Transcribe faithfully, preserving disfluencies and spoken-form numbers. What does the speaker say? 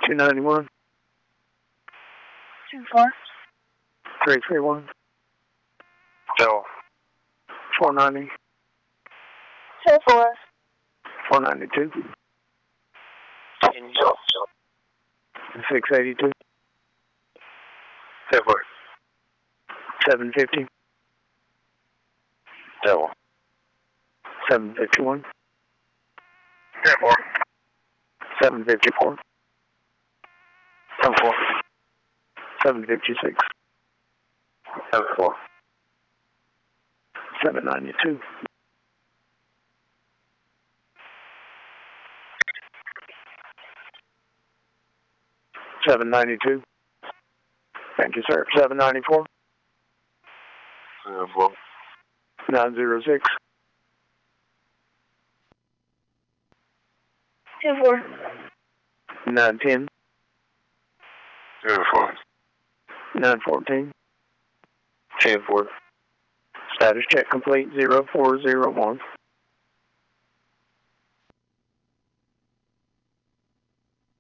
two ninety-one. Two four. three three one. Joe. four ninety. Two four. four ninety-two. Angel. six eighty-two. Seven. seven fifty. Devil. seven fifty-one. Devil. seven fifty-four. Seven four. seven fifty-six. Seven four. seven ninety-two. seven ninety-two. Thank you, sir. seven ninety-four. Seven four. nine zero six. Two four. nine ten. Seven four. nine fourteen. Ten four. Status check complete. zero four zero one.